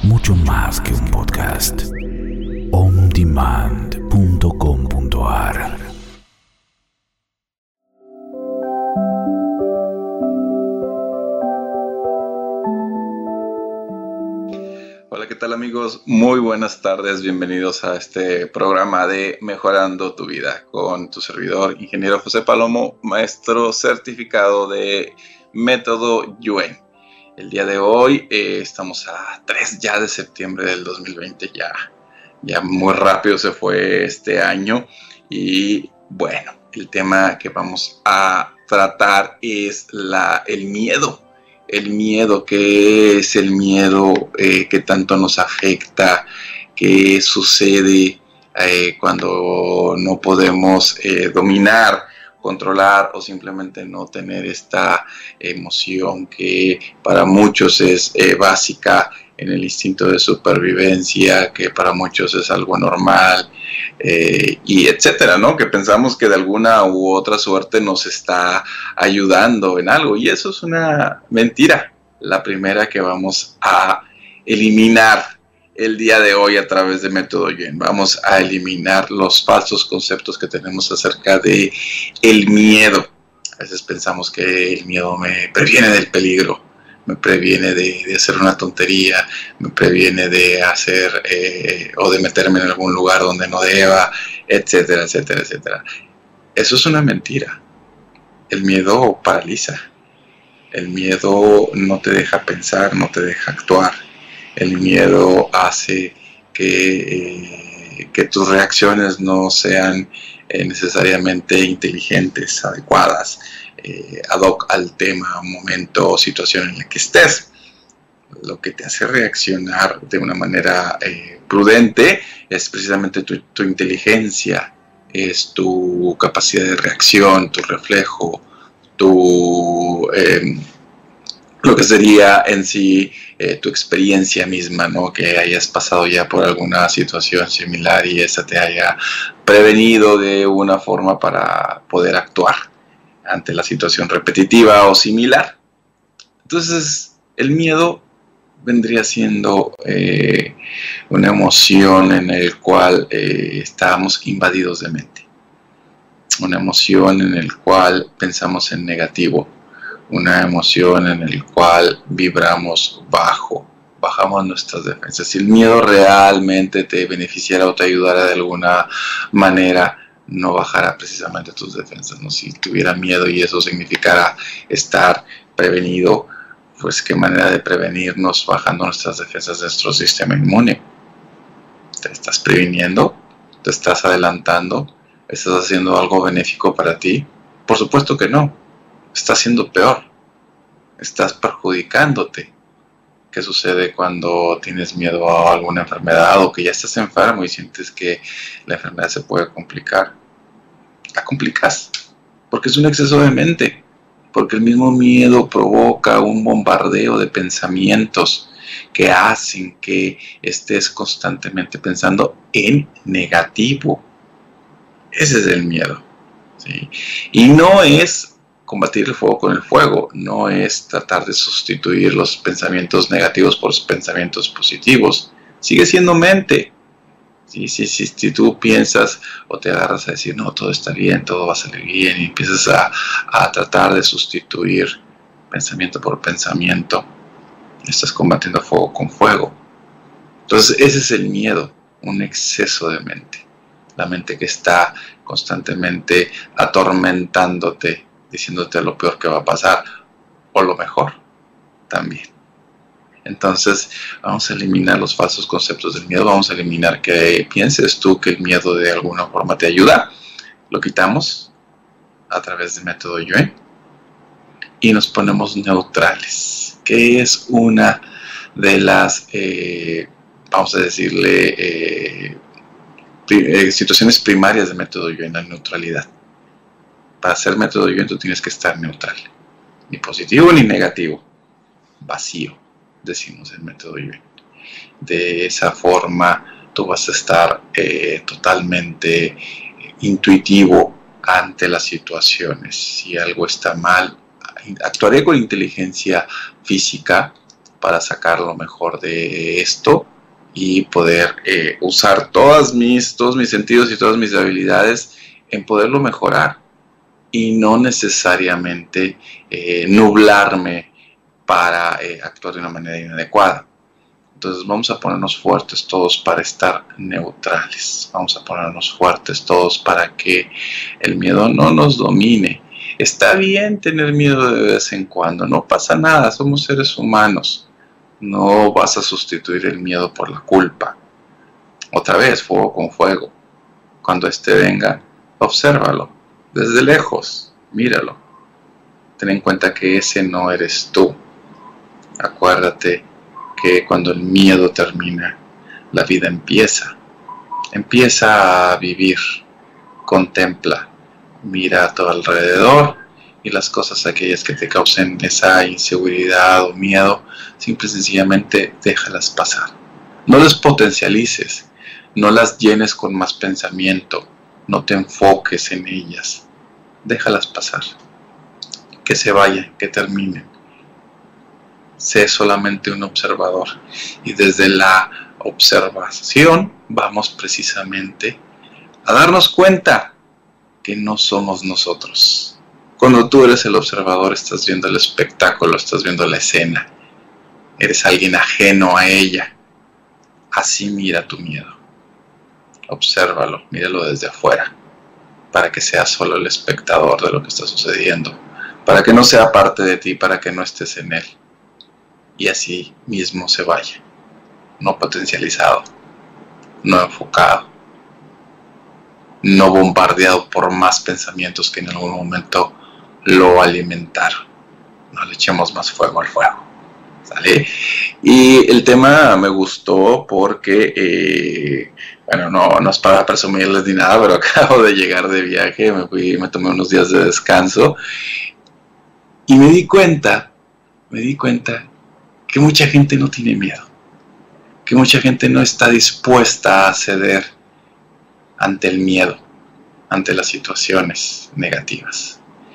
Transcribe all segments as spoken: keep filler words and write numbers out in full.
mucho más que un podcast. on demand punto com punto a r. Hola, ¿qué tal amigos? Muy buenas tardes, bienvenidos a este programa de Mejorando tu Vida con tu servidor, ingeniero José Palomo, maestro certificado de método Yuen. El día de hoy eh, estamos a tres ya de septiembre del dos mil veinte, ya, ya muy rápido se fue este año y bueno, el tema que vamos a tratar es la, el miedo. El miedo, ¿qué es el miedo? Eh, ¿Qué tanto nos afecta? ¿Qué sucede eh, cuando no podemos eh, dominar, controlar o simplemente no tener esta emoción que para muchos es eh, básica en el instinto de supervivencia, que para muchos es algo normal, eh, y etcétera, ¿no? Que pensamos que de alguna u otra suerte nos está ayudando en algo, y eso es una mentira, la primera que vamos a eliminar el día de hoy a través de Método Yuen. Vamos a eliminar los falsos conceptos que tenemos acerca de el miedo. A veces pensamos que el miedo me previene del peligro, me previene de, de hacer una tontería, me previene de hacer eh, o de meterme en algún lugar donde no deba, etcétera, etcétera, etcétera. Eso es una mentira. El miedo paraliza. El miedo no te deja pensar, no te deja actuar. El miedo hace que, eh, que tus reacciones no sean eh, necesariamente inteligentes, adecuadas, eh, ad hoc al tema, momento o situación en la que estés. Lo que te hace reaccionar de una manera eh, prudente es precisamente tu, tu inteligencia, es tu capacidad de reacción, tu reflejo, tu... Eh, lo que sería en sí eh, tu experiencia misma, ¿no? Que hayas pasado ya por alguna situación similar y esa te haya prevenido de una forma para poder actuar ante la situación repetitiva o similar. Entonces, el miedo vendría siendo eh, una emoción en la cual eh, estamos invadidos de mente. Una emoción en la cual pensamos en negativo. Una emoción en la cual vibramos bajo, bajamos nuestras defensas. Si el miedo realmente te beneficiara o te ayudara de alguna manera, no bajará precisamente tus defensas, ¿no? Si tuviera miedo y eso significara estar prevenido, pues qué manera de prevenirnos bajando nuestras defensas de nuestro sistema inmune. ¿Te estás previniendo? ¿Te estás adelantando? ¿Estás haciendo algo benéfico para ti? Por supuesto que no. Estás siendo peor, estás perjudicándote. ¿Qué sucede cuando tienes miedo a alguna enfermedad o que ya estás enfermo y sientes que la enfermedad se puede complicar? La complicas porque es un exceso de mente, porque el mismo miedo provoca un bombardeo de pensamientos que hacen que estés constantemente pensando en negativo. Ese es el miedo, ¿sí? Y no es combatir el fuego con el fuego, no es tratar de sustituir los pensamientos negativos por los pensamientos positivos. Sigue siendo mente. Sí, sí, sí, si tú piensas o te agarras a decir, no, todo está bien, todo va a salir bien, y empiezas a, a tratar de sustituir pensamiento por pensamiento, estás combatiendo fuego con fuego. Entonces ese es el miedo, un exceso de mente. La mente que está constantemente atormentándote, diciéndote lo peor que va a pasar, o lo mejor también. Entonces, vamos a eliminar los falsos conceptos del miedo, vamos a eliminar que pienses tú que el miedo de alguna forma te ayuda. Lo quitamos a través del método Yuen y nos ponemos neutrales, que es una de las, eh, vamos a decirle, eh, pri- eh, situaciones primarias del método Yuen, la neutralidad. Para hacer método Yuen tú tienes que estar neutral, ni positivo ni negativo, vacío, decimos el método Yuen. De esa forma tú vas a estar eh, totalmente intuitivo ante las situaciones. Si algo está mal, actuaré con inteligencia física, para sacar lo mejor de esto y poder eh, usar todas mis, todos mis sentidos y todas mis habilidades en poderlo mejorar y no necesariamente eh, nublarme para eh, actuar de una manera inadecuada. Entonces vamos a ponernos fuertes todos para estar neutrales, vamos a ponernos fuertes todos para que el miedo no nos domine. Está bien tener miedo de vez en cuando, no pasa nada, somos seres humanos. No vas a sustituir el miedo por la culpa. Otra vez, fuego con fuego. Cuando éste venga, obsérvalo. Desde lejos, míralo. Ten en cuenta que ese no eres tú. Acuérdate que cuando el miedo termina, la vida empieza. Empieza a vivir. Contempla. Mira a tu alrededor y las cosas aquellas que te causen esa inseguridad o miedo, simple y sencillamente déjalas pasar. No las potencialices, no las llenes con más pensamiento, no te enfoques en ellas, déjalas pasar, que se vayan, que terminen. Sé solamente un observador y desde la observación vamos precisamente a darnos cuenta que no somos nosotros. Cuando tú eres el observador, estás viendo el espectáculo, estás viendo la escena. Eres alguien ajeno a ella. Así mira tu miedo. Obsérvalo, míralo desde afuera, para que seas solo el espectador de lo que está sucediendo, para que no sea parte de ti, para que no estés en él. Y así mismo se vaya. No potencializado, no enfocado, no bombardeado por más pensamientos que en algún momento lo alimentaron. No le echemos más fuego al fuego, ¿sale? Y el tema me gustó porque, eh, bueno, no, no es para presumirles ni nada, pero acabo de llegar de viaje, me fui, me tomé unos días de descanso y me di cuenta, me di cuenta que mucha gente no tiene miedo, que mucha gente no está dispuesta a ceder ante el miedo, ante las situaciones negativas.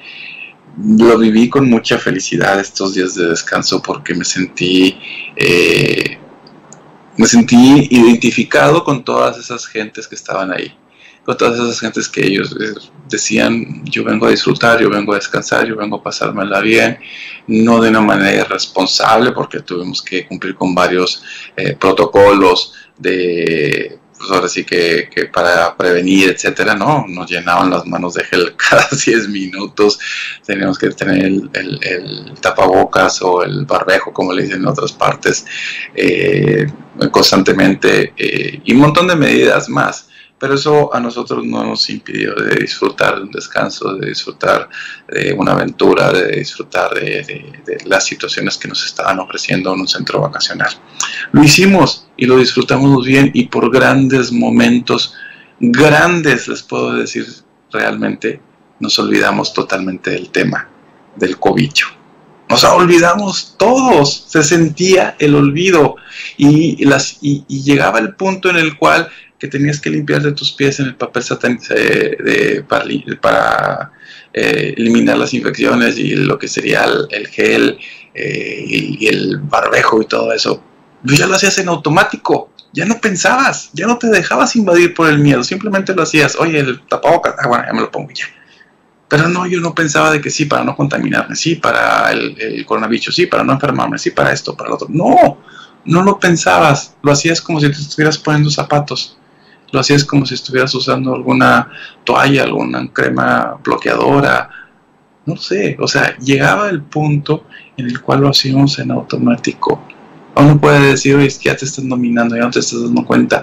Lo viví con mucha felicidad estos días de descanso porque me sentí eh, me sentí identificado con todas esas gentes que estaban ahí, con todas esas gentes que ellos eh, decían, yo vengo a disfrutar, yo vengo a descansar, yo vengo a pasármela bien, no de una manera irresponsable porque tuvimos que cumplir con varios eh, protocolos de, pues ahora sí que, que para prevenir, etcétera. No, nos llenaban las manos de gel cada diez minutos, teníamos que tener el, el, el tapabocas o el barbejo, como le dicen en otras partes, eh, constantemente, eh, y un montón de medidas más. Pero eso a nosotros no nos impidió de disfrutar de un descanso, de disfrutar de una aventura, de disfrutar de, de, de las situaciones que nos estaban ofreciendo en un centro vacacional. Lo hicimos y lo disfrutamos bien y por grandes momentos, grandes les puedo decir realmente, nos olvidamos totalmente del tema del cobicho. Nos olvidamos todos, se sentía el olvido y, las, y, y llegaba el punto en el cual que tenías que limpiarte tus pies en el papel satánico eh, de, para, para eh, eliminar las infecciones y lo que sería el, el gel eh, y, y el barbejo y todo eso. Tú ya lo hacías en automático, ya no pensabas, ya no te dejabas invadir por el miedo, simplemente lo hacías. Oye, el tapabocas, ah, bueno, ya me lo pongo ya. Pero no, yo no pensaba de que sí, para no contaminarme, sí, para el, el coronavirus, sí, para no enfermarme, sí, para esto, para lo otro. No, no lo pensabas, lo hacías como si te estuvieras poniendo zapatos. Lo hacías como si estuvieras usando alguna toalla, alguna crema bloqueadora, no sé, o sea, llegaba el punto en el cual lo hacíamos en automático. Uno puede decir, oye, ya te estás dominando, ya no te estás dando cuenta.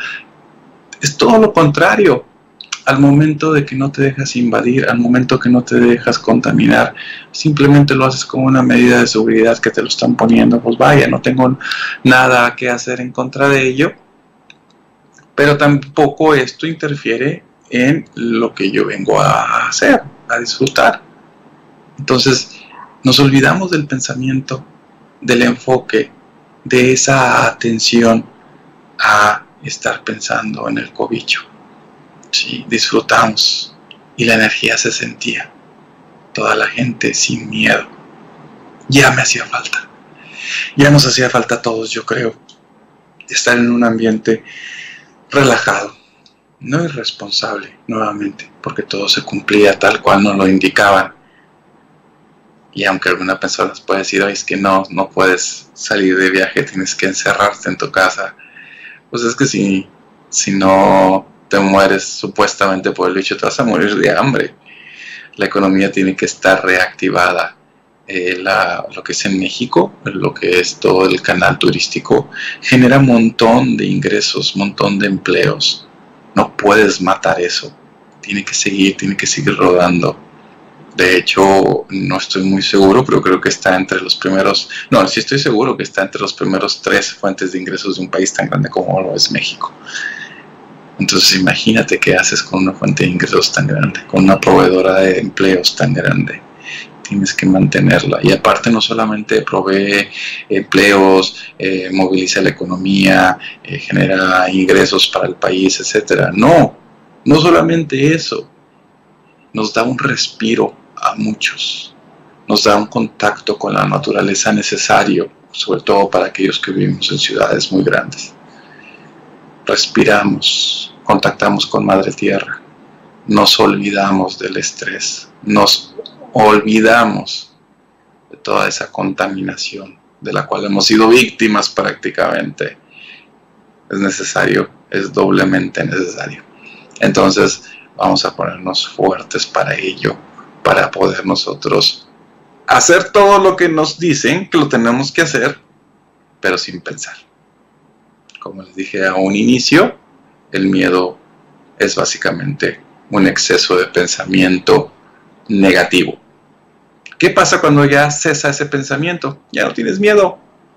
Es todo lo contrario. Al momento de que no te dejas invadir, al momento que no te dejas contaminar, simplemente lo haces como una medida de seguridad que te lo están poniendo. Pues vaya, no tengo nada que hacer en contra de ello. Pero tampoco esto interfiere en lo que yo vengo a hacer, a disfrutar. Entonces, nos olvidamos del pensamiento, del enfoque, de esa atención a estar pensando en el cobicho. Sí, disfrutamos y la energía se sentía. Toda la gente sin miedo. Ya me hacía falta. Ya nos hacía falta a todos, yo creo, estar en un ambiente relajado, no irresponsable, nuevamente, porque todo se cumplía tal cual nos lo indicaban. Y aunque alguna persona puede decir, es que no, no puedes salir de viaje, tienes que encerrarte en tu casa, pues es que si, si no te mueres supuestamente por el bicho, te vas a morir de hambre. La economía tiene que estar reactivada. Eh, la, lo que es en México, lo que es todo el canal turístico, genera un montón de ingresos, un montón de empleos. No puedes matar eso. Tiene que seguir, tiene que seguir rodando. De hecho, no estoy muy seguro, pero creo que está entre los primeros, no, sí estoy seguro que está entre los primeros tres fuentes de ingresos de un país tan grande como lo es México. Entonces imagínate qué haces con una fuente de ingresos tan grande, con una proveedora de empleos tan grande. Tienes que mantenerla. Y aparte no solamente provee empleos, eh, moviliza la economía, eh, genera ingresos para el país, etcétera. No, no solamente eso. Nos da un respiro a muchos. Nos da un contacto con la naturaleza necesario, sobre todo para aquellos que vivimos en ciudades muy grandes. Respiramos, contactamos con Madre Tierra, nos olvidamos del estrés, nos olvidamos de toda esa contaminación de la cual hemos sido víctimas prácticamente. Es necesario, es doblemente necesario. Entonces vamos a ponernos fuertes para ello, para poder nosotros hacer todo lo que nos dicen que lo tenemos que hacer, pero sin pensar. Como les dije a un inicio, el miedo es básicamente un exceso de pensamiento negativo. ¿Qué pasa cuando ya cesa ese pensamiento? Ya no tienes miedo.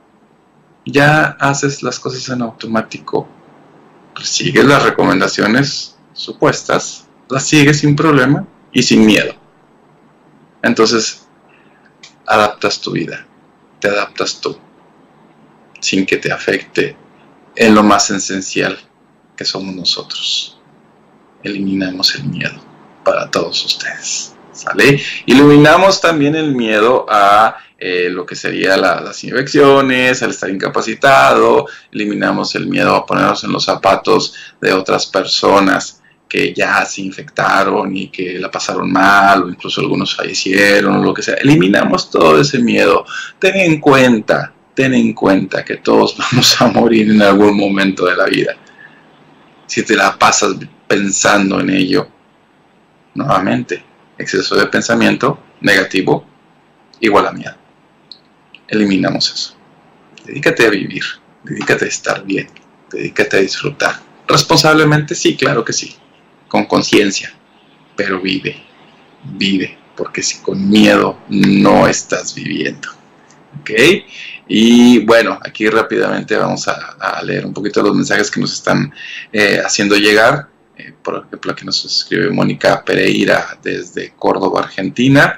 Ya haces las cosas en automático. Sigues las recomendaciones supuestas, las sigues sin problema y sin miedo. Entonces, adaptas tu vida, te adaptas tú, sin que te afecte en lo más esencial que somos nosotros. Eliminamos el miedo para todos ustedes, ¿sale? Eliminamos también el miedo a eh, lo que sería la, las infecciones, al estar incapacitado. Eliminamos el miedo a ponernos en los zapatos de otras personas que ya se infectaron y que la pasaron mal, o incluso algunos fallecieron, o lo que sea. Eliminamos todo ese miedo. Ten en cuenta, ten en cuenta que todos vamos a morir en algún momento de la vida. Si te la pasas pensando en ello, nuevamente, exceso de pensamiento negativo igual a miedo. Eliminamos eso. Dedícate a vivir, dedícate a estar bien, dedícate a disfrutar. Responsablemente, sí, claro que sí, con conciencia, pero vive, vive, porque si con miedo no estás viviendo. ¿Ok? Y bueno, aquí rápidamente vamos a, a leer un poquito los mensajes que nos están eh, haciendo llegar. Eh, por ejemplo, aquí nos escribe Mónica Pereira desde Córdoba, Argentina.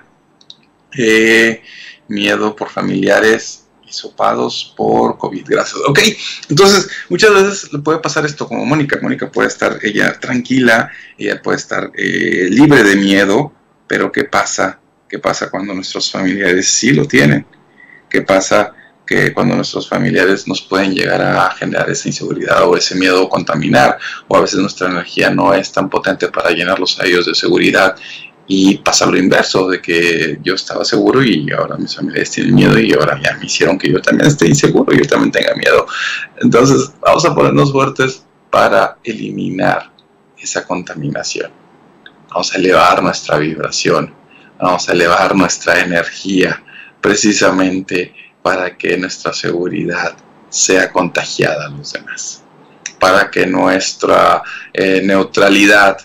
Eh, miedo por familiares hisopados por COVID, gracias. Ok, entonces muchas veces le puede pasar esto como Mónica. Mónica puede estar ella tranquila, ella puede estar eh, libre de miedo, pero ¿qué pasa? ¿Qué pasa cuando nuestros familiares sí lo tienen? ¿Qué pasa que cuando nuestros familiares nos pueden llegar a generar esa inseguridad o ese miedo a contaminar, o a veces nuestra energía no es tan potente para llenarlos a ellos de seguridad? Y pasa lo inverso, de que yo estaba seguro y ahora mis familiares tienen miedo y ahora ya me hicieron que yo también esté inseguro y yo también tenga miedo. Entonces vamos a ponernos fuertes para eliminar esa contaminación. Vamos a elevar nuestra vibración, vamos a elevar nuestra energía, precisamente para que nuestra seguridad sea contagiada a los demás, para que nuestra eh, neutralidad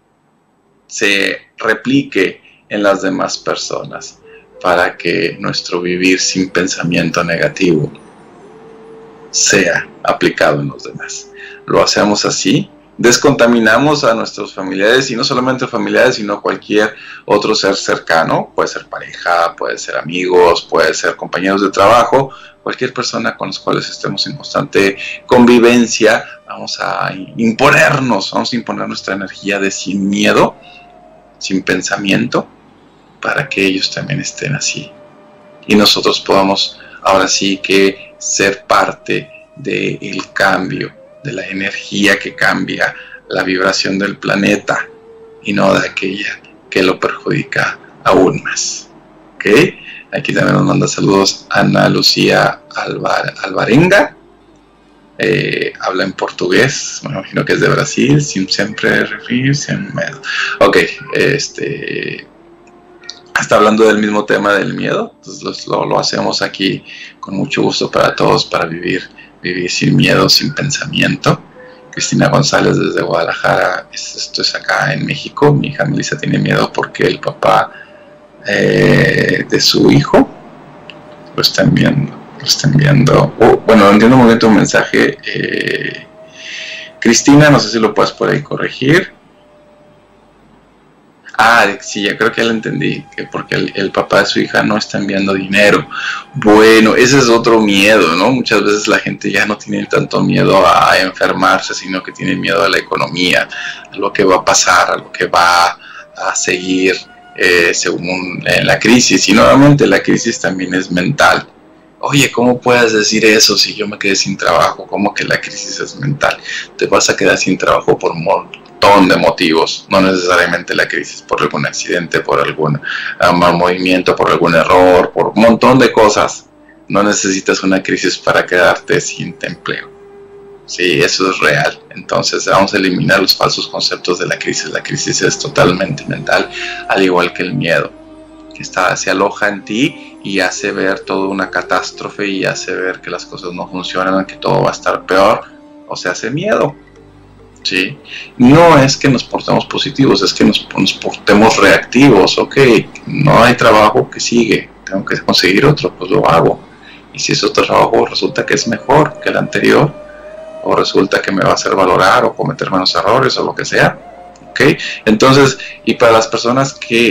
se replique en las demás personas, para que nuestro vivir sin pensamiento negativo sea aplicado en los demás. Lo hacemos así, descontaminamos a nuestros familiares, y no solamente familiares, sino cualquier otro ser cercano, puede ser pareja, puede ser amigos, puede ser compañeros de trabajo, cualquier persona con los cuales estemos en constante convivencia. Vamos a imponernos, vamos a imponer nuestra energía de sin miedo, sin pensamiento, para que ellos también estén así y nosotros podamos ahora sí que ser parte del cambio, de la energía que cambia la vibración del planeta y no de aquella que lo perjudica aún más. ¿Ok? Aquí también nos manda saludos Ana Lucía Alvar, Alvarenga. Eh, habla en portugués, me imagino que es de Brasil, sin siempre referir, sin miedo. Ok, este está hablando del mismo tema del miedo, entonces lo, lo hacemos aquí con mucho gusto para todos, para vivir, vivir sin miedo, sin pensamiento. Cristina González desde Guadalajara, esto es acá en México. Mi hija Melissa tiene miedo porque el papá eh, de su hijo lo están viendo. Lo están viendo. Oh, bueno, entiendo un momento un mensaje. Eh, Cristina, no sé si lo puedes por ahí corregir. Ah, sí, ya creo que ya lo entendí, que porque el, el papá de su hija no está enviando dinero. Bueno, ese es otro miedo, ¿no? Muchas veces la gente ya no tiene tanto miedo a enfermarse, sino que tiene miedo a la economía, a lo que va a pasar, a lo que va a seguir eh, según eh, la crisis. Y nuevamente la crisis también es mental. Oye, ¿cómo puedes decir eso si yo me quedé sin trabajo? ¿Cómo que la crisis es mental? Te vas a quedar sin trabajo por un montón de motivos, no necesariamente la crisis, por algún accidente, por algún uh, mal movimiento, por algún error, por un montón de cosas. No necesitas una crisis para quedarte sin empleo. Sí, eso es real. Entonces vamos a eliminar los falsos conceptos de la crisis. La crisis es totalmente mental, al igual que el miedo, que está, se aloja en ti y hace ver toda una catástrofe y hace ver que las cosas no funcionan, que todo va a estar peor, o sea, hace miedo. ¿Sí? No es que nos portemos positivos, es que nos, nos portemos reactivos. Ok, no hay trabajo, que sigue, tengo que conseguir otro, pues lo hago. Y si ese otro trabajo resulta que es mejor que el anterior, o resulta que me va a hacer valorar o cometer menos errores o lo que sea. Okay. Entonces, y para las personas que,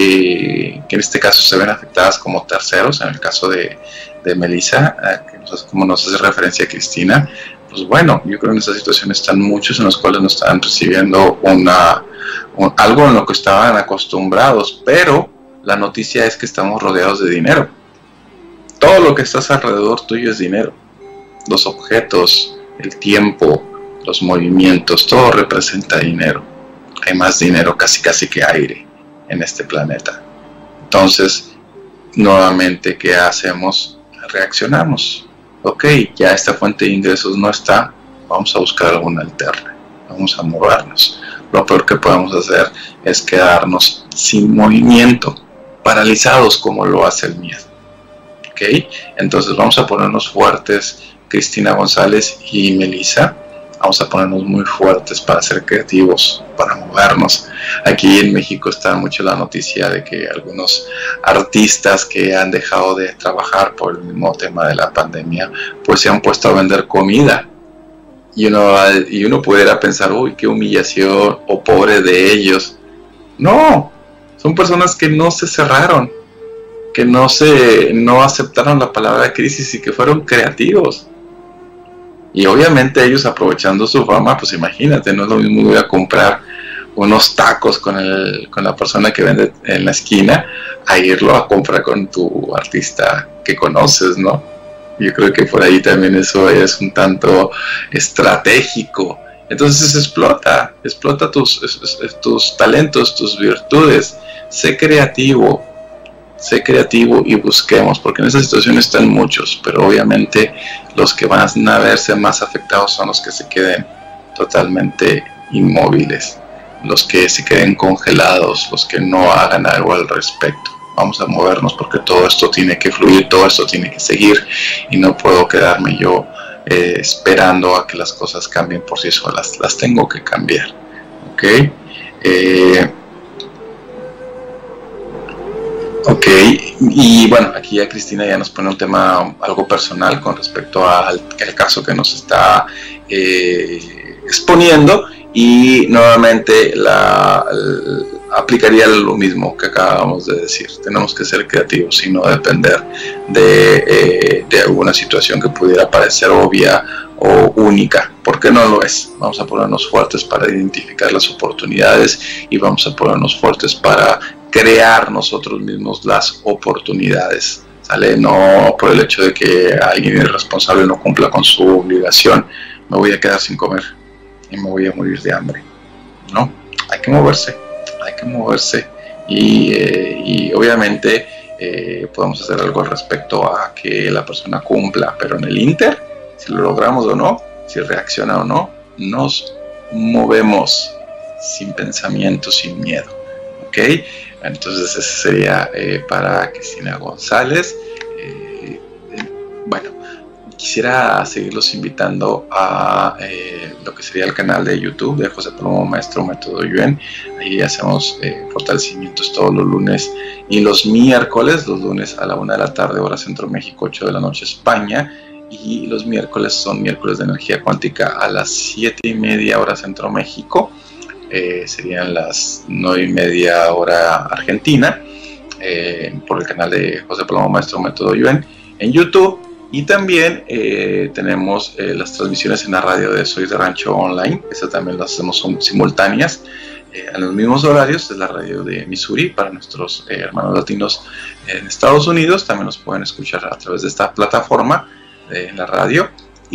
eh, que en este caso se ven afectadas como terceros, en el caso de, de Melissa, eh, que nos, como nos hace referencia a Cristina, pues bueno, yo creo que en esta situación están muchos en los cuales no están recibiendo una, un, algo en lo que estaban acostumbrados, pero la noticia es que estamos rodeados de dinero. Todo lo que estás alrededor tuyo es dinero. Los objetos, el tiempo, los movimientos, todo representa dinero. Hay más dinero casi casi que aire en este planeta. Entonces, nuevamente, ¿qué hacemos? Reaccionamos. Ok, ya esta fuente de ingresos no está, vamos a buscar alguna alterna, vamos a movernos. Lo peor que podemos hacer es quedarnos sin movimiento, paralizados como lo hace el miedo. Ok, entonces vamos a ponernos fuertes, Cristina González y Melissa. Vamos a ponernos muy fuertes para ser creativos, para movernos. Aquí en México está mucho la noticia de que algunos artistas que han dejado de trabajar por el mismo tema de la pandemia, pues se han puesto a vender comida. Y uno, y uno pudiera pensar, uy, qué humillación, o pobre de ellos. No, son personas que no se cerraron, que no, se, no aceptaron la palabra crisis y que fueron creativos. Y obviamente ellos, aprovechando su fama, pues imagínate, no es lo mismo ir a comprar unos tacos con, el, con la persona que vende en la esquina a irlo a comprar con tu artista que conoces, ¿no? Yo creo que por ahí también eso es un tanto estratégico. Entonces explota, explota tus, tus talentos, tus virtudes, sé creativo. Sé creativo y busquemos, porque en esa situación están muchos, pero obviamente los que van a verse más afectados son los que se queden totalmente inmóviles, los que se queden congelados, los que no hagan algo al respecto. Vamos a movernos porque todo esto tiene que fluir, todo esto tiene que seguir y no puedo quedarme yo eh, esperando a que las cosas cambien por sí solas, las tengo que cambiar. ¿Ok? Eh, Ok, y bueno, aquí ya Cristina ya nos pone un tema algo personal con respecto al, al caso que nos está eh, exponiendo, y nuevamente la, la, aplicaría lo mismo que acabamos de decir. Tenemos que ser creativos y no depender de, eh, de alguna situación que pudiera parecer obvia o única, porque no lo es. Vamos a ponernos fuertes para identificar las oportunidades y vamos a ponernos fuertes para crear nosotros mismos las oportunidades. ¿sale? No por el hecho de que alguien irresponsable no cumpla con su obligación, me voy a quedar sin comer y me voy a morir de hambre. No, hay que moverse, hay que moverse y, eh, y obviamente eh, podemos hacer algo al respecto a que la persona cumpla, pero en el inter, si lo logramos o no, si reacciona o no, nos movemos sin pensamiento, sin miedo, ¿ok? Entonces ese sería eh, para Cristina González. Eh, eh, bueno, quisiera seguirlos invitando a eh, lo que sería el canal de YouTube de José Palomo Maestro Método Yuen. Ahí hacemos eh, fortalecimientos todos los lunes y los miércoles, los lunes a la una de la tarde, hora Centro México, ocho de la noche España, y los miércoles son miércoles de energía cuántica a las siete y media hora Centro México, eh, serían las nueve y media hora Argentina, eh, por el canal de José Palomo Maestro Método Yuen en YouTube. Y también eh, tenemos eh, las transmisiones en la radio de Soy de Rancho Online. Esas también las hacemos simultáneas eh, en los mismos horarios de la radio de Missouri para nuestros eh, hermanos latinos en Estados Unidos. También nos pueden escuchar a través de esta plataforma eh, en la radio.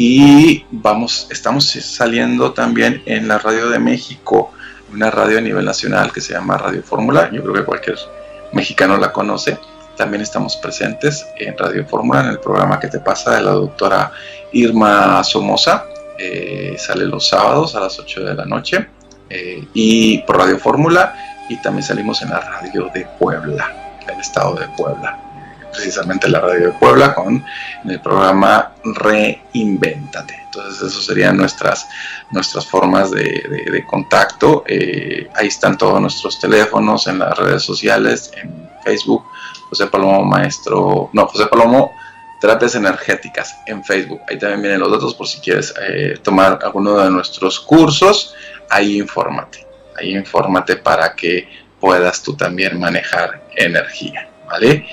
Y vamos, estamos saliendo también en la radio de México, una radio a nivel nacional que se llama Radio Fórmula. Yo creo que cualquier mexicano la conoce. También estamos presentes en Radio Fórmula, en el programa que te pasa de la doctora Irma Somoza. Eh, sale los sábados a las ocho de la noche. Eh, y por Radio Fórmula. Y también salimos en la radio de Puebla, del estado de Puebla. Precisamente la radio de Puebla con en el programa Reinvéntate. Entonces, esas serían nuestras, nuestras formas de, de, de contacto. Eh, ahí están todos nuestros teléfonos en las redes sociales, en Facebook. José Palomo Maestro, no, José Palomo Terapias Energéticas en Facebook. Ahí también vienen los datos por si quieres eh, tomar alguno de nuestros cursos. Ahí infórmate, ahí infórmate para que puedas tú también manejar energía, ¿vale?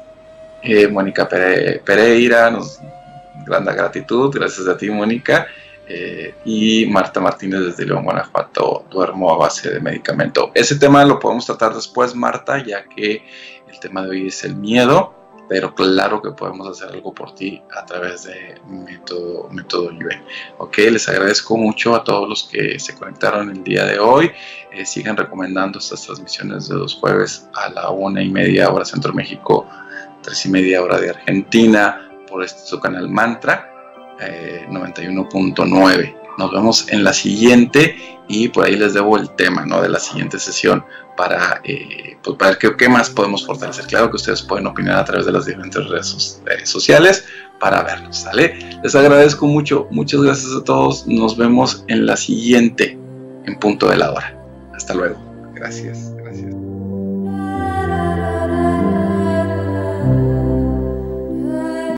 Eh, Mónica Pere, Pereira, nos grande gratitud, gracias a ti, Mónica. Eh, y Marta Martínez desde León, Guanajuato, duermo a base de medicamento. Ese tema lo podemos tratar después, Marta, ya que el tema de hoy es el miedo, pero claro que podemos hacer algo por ti a través de Método, método Yuen. Ok, les agradezco mucho a todos los que se conectaron el día de hoy. Eh, sigan recomendando estas transmisiones de los jueves a la una y media hora Centro México, tres y media hora de Argentina, por este su canal Mantra eh, noventa y uno punto nueve. Nos vemos en la siguiente y por ahí les debo el tema, ¿no?, de la siguiente sesión para, eh, pues para ver qué, qué más podemos fortalecer. Claro que ustedes pueden opinar a través de las diferentes redes eh, sociales para verlos, ¿sale? Les agradezco mucho, muchas gracias a todos. Nos vemos en la siguiente en punto de la hora. Hasta luego. Gracias, gracias.